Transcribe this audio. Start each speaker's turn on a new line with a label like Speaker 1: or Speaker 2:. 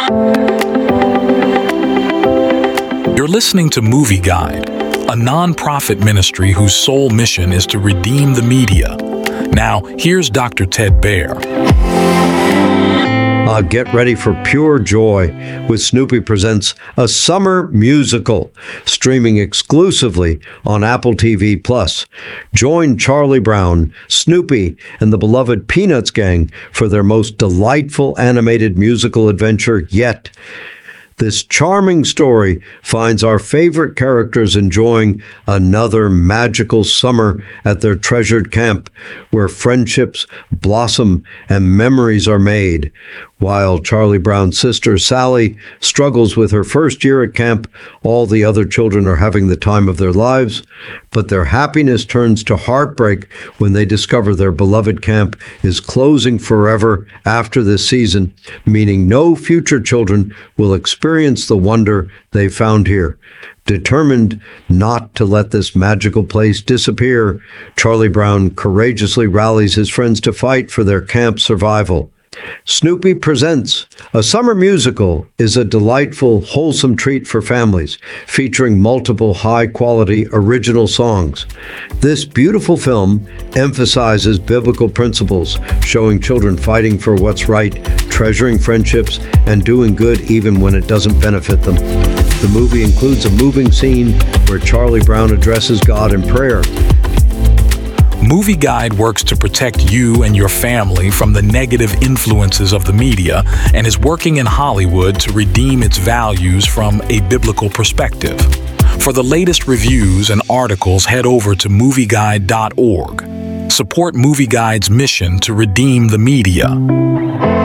Speaker 1: You're listening to Movie Guide, a non-profit ministry whose sole mission is to redeem the media. Now, here's Dr. Ted Baer.
Speaker 2: Get ready for pure joy with Snoopy Presents a Summer Musical, streaming exclusively on Apple TV+. Join Charlie Brown, Snoopy, and the beloved Peanuts gang for their most delightful animated musical adventure yet. This charming story finds our favorite characters enjoying another magical summer at their treasured camp, where friendships blossom and memories are made. While Charlie Brown's sister, Sally, struggles with her first year at camp, all the other children are having the time of their lives, but their happiness turns to heartbreak when they discover their beloved camp is closing forever after this season, meaning no future children will experience the wonder they found here. Determined not to let this magical place disappear, Charlie Brown courageously rallies his friends to fight for their camp survival. Snoopy Presents a Summer Musical is a delightful, wholesome treat for families, featuring multiple high-quality original songs. This beautiful film emphasizes biblical principles, showing children fighting for what's right, treasuring friendships, and doing good even when it doesn't benefit them. The movie includes a moving scene where Charlie Brown addresses God in prayer.
Speaker 1: Movie Guide works to protect you and your family from the negative influences of the media and is working in Hollywood to redeem its values from a biblical perspective. For the latest reviews and articles, head over to movieguide.org. Support Movie Guide's mission to redeem the media.